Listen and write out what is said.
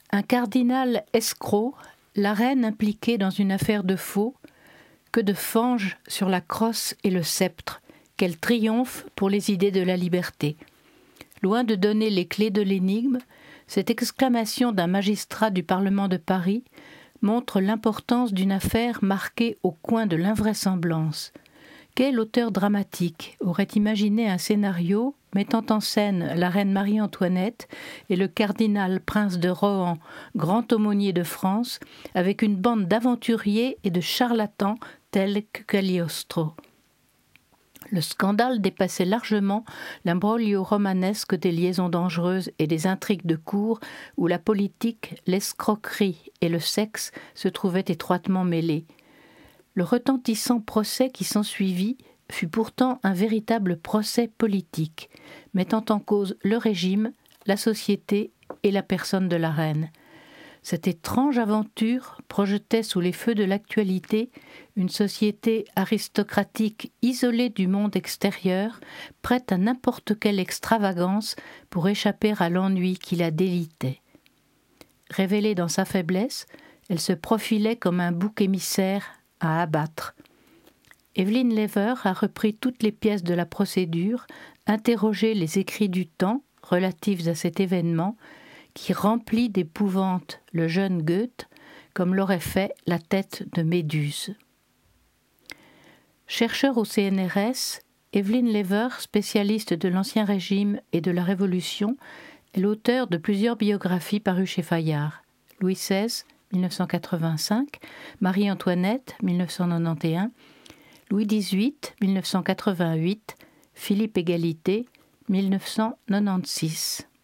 Un cardinal escroc, la reine impliquée dans une affaire de faux, que de fange sur la crosse et le sceptre, quel triomphe pour les idées de la liberté. Loin de donner les clés de l'énigme, cette exclamation d'un magistrat du Parlement de Paris montre l'importance d'une affaire marquée au coin de l'invraisemblance. Quel auteur dramatique aurait imaginé un scénario mettant en scène la reine Marie-Antoinette et le cardinal prince de Rohan, grand aumônier de France, avec une bande d'aventuriers et de charlatans tels que Cagliostro. Le scandale dépassait largement l'imbroglio romanesque des liaisons dangereuses et des intrigues de cour où la politique, l'escroquerie et le sexe se trouvaient étroitement mêlés. Le retentissant procès qui s'ensuivit fut pourtant un véritable procès politique, mettant en cause le régime, la société et la personne de la reine. Cette étrange aventure projetait sous les feux de l'actualité une société aristocratique isolée du monde extérieur, prête à n'importe quelle extravagance pour échapper à l'ennui qui la délitait. Révélée dans sa faiblesse, elle se profilait comme un bouc émissaire à abattre. Evelyn Lever a repris toutes les pièces de la procédure, interrogé les écrits du temps relatifs à cet événement, qui remplit d'épouvante le jeune Goethe, comme l'aurait fait la tête de Méduse. Chercheur au CNRS, Evelyn Lever, spécialiste de l'Ancien Régime et de la Révolution, est l'auteur de plusieurs biographies parues chez Fayard. Louis XVI, 1985, Marie-Antoinette, 1991, Louis XVIII, 1988, Philippe Égalité, 1996.